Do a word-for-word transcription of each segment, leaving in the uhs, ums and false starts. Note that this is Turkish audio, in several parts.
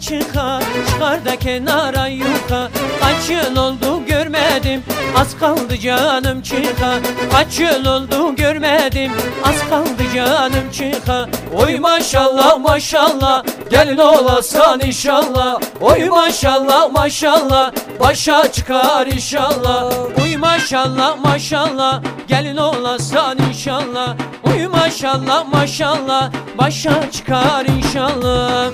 çıkar, çıkar da kenara yuka. Kaç yıl oldu görmedim, az kaldı canım çıka. Kaç yıl oldu görmedim, az kaldı canım çıka. Oy maşallah maşallah, gelin olasan inşallah. Oy maşallah maşallah, başa çıkar inşallah. Oy maşallah maşallah, gelin olasan inşallah. Oy maşallah maşallah, başa çıkar inşallah.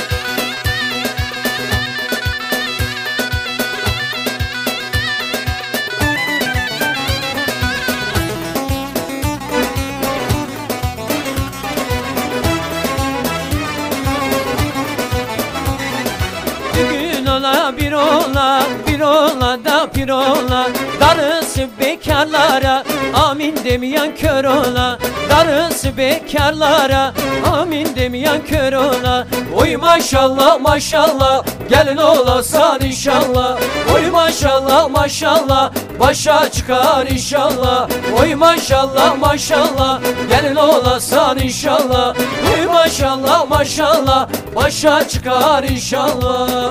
Bir ola, bir ola da bir ola. Darısı bekarlara, amin demeyen kör ola. Darısı bekarlara, amin demeyen kör ola. Oy maşallah maşallah, gelin olasan inşallah. Oy maşallah maşallah, başa çıkar inşallah. Oy maşallah maşallah, gelin olasan inşallah. Oy maşallah maşallah, başa çıkar inşallah.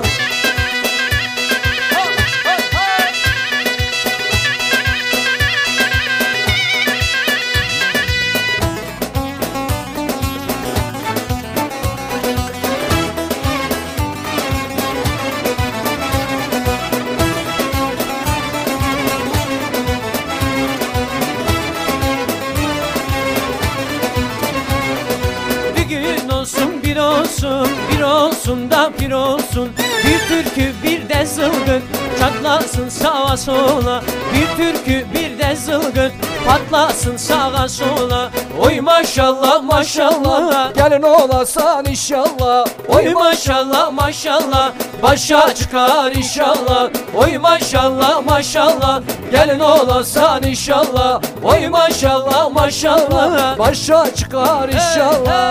Bir olsun, bir olsun da bir olsun. Bir türkü bir de zılgıt, çatlasın sağa sola. Bir türkü bir de zılgıt, patlasın sağa sola. Oy maşallah maşallah, gelin olasan inşallah. Oy maşallah maşallah, başa çıkar inşallah. Oy maşallah maşallah, gelin olasan inşallah. Oy maşallah maşallah, başa çıkar inşallah.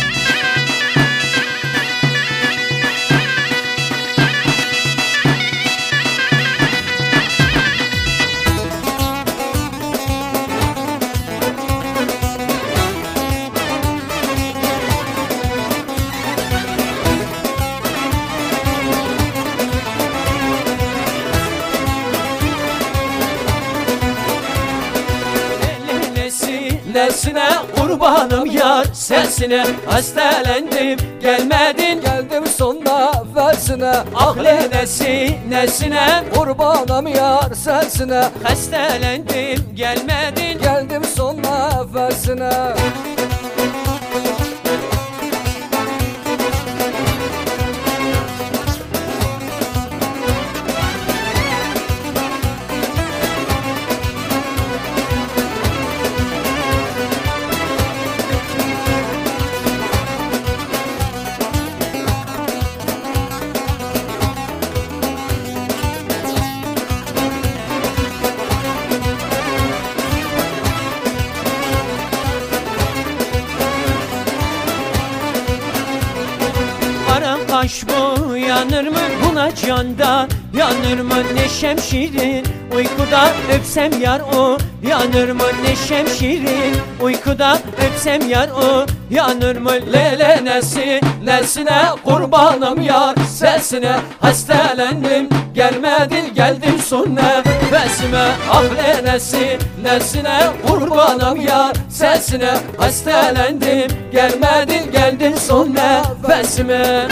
Nesine kurbanım yar sesine, hastalendim gelmedin, geldim sonuna versine. Akle nesi nesine kurbanım yar sesine, hastalendim gelmedin, geldim sonuna versine. Kaş bu yanır mı buna canda, yanır mı neşem şirin uykuda öpsem yar o, yanır mı neşem şirin uykuda öpsem yar o, yanır mı lele nesi nesine kurbanım yar sesine, hastalendim gelmedin geldim son nefesime. Ah nesi nesine kurbanım yar sesine, hastalendim gelmedin geldin son nefesime.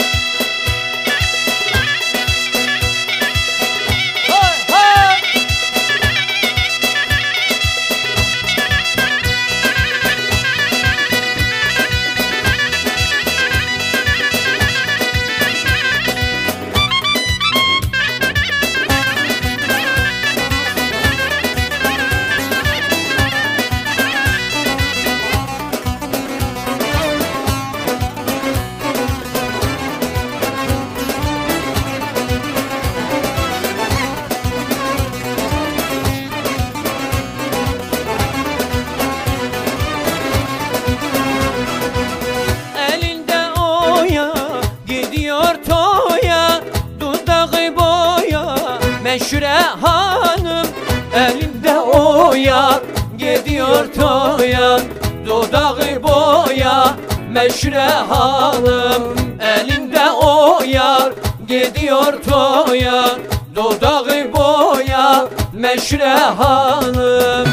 Meşhure hanım elinde oya, gidiyor toya dudağı boya. Meşhure hanım elinde o yar gidiyor toya, dudağı boya Meşre hanım.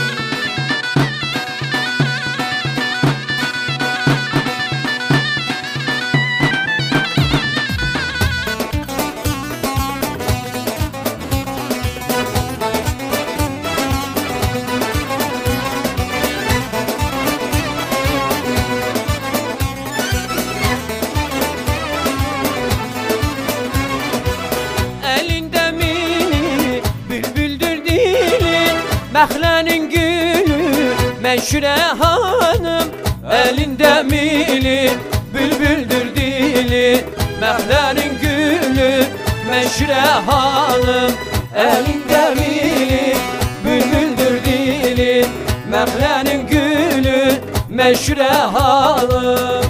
Mehlenin gülü Meşre hanım, elinde mili bülbüldür dili. Mehlenin gülü Meşre hanım, elinde mili bülbüldür dili. Mehlenin gülü Meşre hanım.